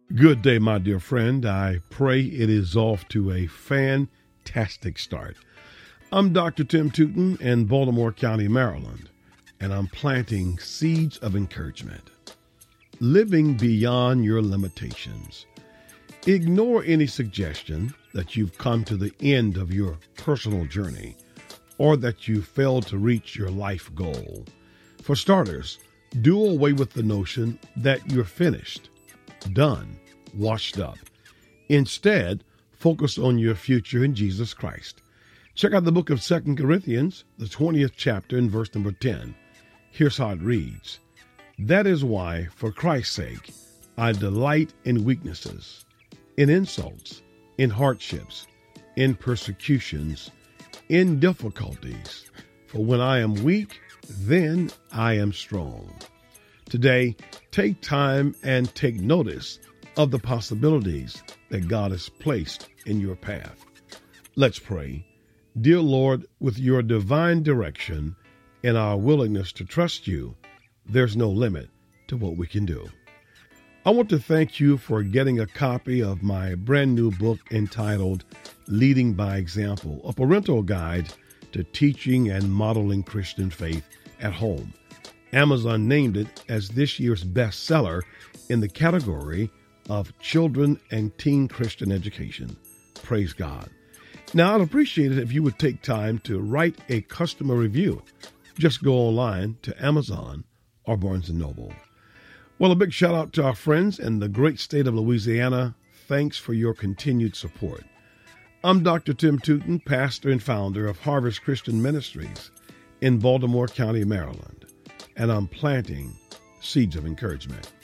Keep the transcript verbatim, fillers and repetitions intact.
Good day, my dear friend. I pray it is off to a fantastic start. I'm Doctor Tim Tootin in Baltimore County, Maryland, and I'm planting seeds of encouragement. Living beyond your limitations. Ignore any suggestion that you've come to the end of your personal journey or that you failed to reach your life goal. For starters, do away with the notion that you're finished, done, washed up. Instead, focus on your future in Jesus Christ. Check out the book of Second Corinthians, the twentieth chapter and verse number ten. Here's how it reads. That is why, for Christ's sake, I delight in weaknesses, in insults, in hardships, in persecutions, in difficulties. For when I am weak, then I am strong. Today, take time and take notice of the possibilities that God has placed in your path. Let's pray. Dear Lord, with your divine direction and our willingness to trust you, there's no limit to what we can do. I want to thank you for getting a copy of my brand new book entitled Leading by Example, a parental guide to teaching and modeling Christian faith at home. Amazon named it as this year's bestseller in the category of children and teen Christian education. Praise God. Now, I'd appreciate it if you would take time to write a customer review. Just go online to Amazon or Barnes and Noble. Well, a big shout out to our friends in the great state of Louisiana. Thanks for your continued support. I'm Doctor Tim Tootin, pastor and founder of Harvest Christian Ministries in Baltimore County, Maryland, and I'm planting seeds of encouragement.